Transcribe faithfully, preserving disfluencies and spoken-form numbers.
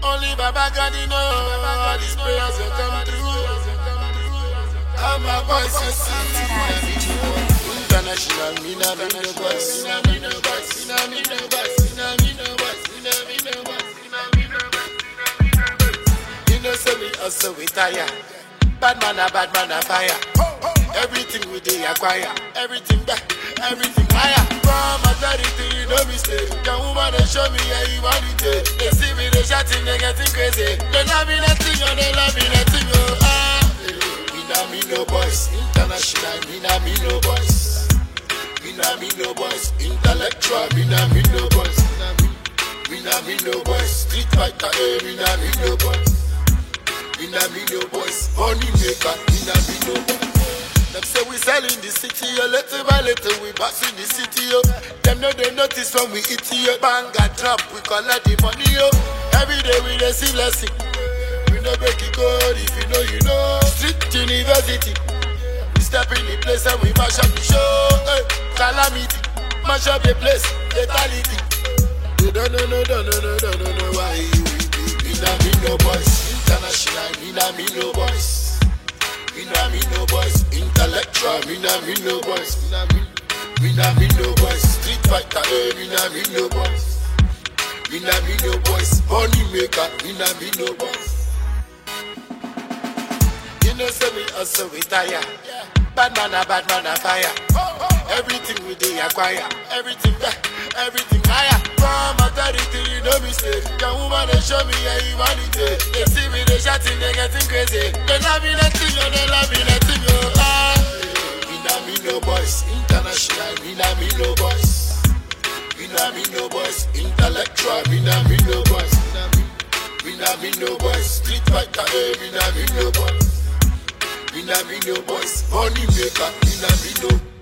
Only Baba God know all these prayers will come through. All my voice is singing. International, me na me no boss, me na me no boss, me na me no boss, me na me no boss, me na me no boss, me na me no boss. You know, say we also we tire. Bad man a bad man a fire. Everything we dey acquire, everything back, everything higher. From authority, no mistake. Can woman they show me how you want it? They see me, they shouting, they getting crazy. They love me nothing, oh, they love me nothing, oh. Ah, me na me no boys, international, me na me no boys. Me na me no boys, intellectual, me na me no boys. Me na me no boys, street fighter, eh, me na me no boys. Me na me no boys, money maker, me na me no boys. Them say we sell in the city, oh, little by little we pass in the city, oh. Them know they notice when we eat it, bang and drop, we collect the money, oh. Every day we receive blessing. We no break it code, if you know, you know. Street university, we step in the place and we mash up the show, hey. Calamity, mash up the place, fatality. You don't know, no, don't know, no, don't know, no, why you be. Me na me no boys, international, me na me no boys. Me na me no boys, intellectual, me na me no boys, me na me, me na me no boys, street fighter, eh, me na me no boys, me na me no boys, money maker, me na me no boys. You know say we also we tire, bad man a bad man a fire. Everything we dey acquire, everything back, everything higher. From authority, you know mistake. Can woman they show me how you want it? They see me, they shouting, they getting crazy. They love me nothing, oh, they love me nothing, oh. Ah, me na me no boys, international, me na me no boys. Me na me no boys, intellectual, me na me no boys. Me na me no boys, street fighter, eh, me na me no boys. Me na me no boys, money maker, me na me no.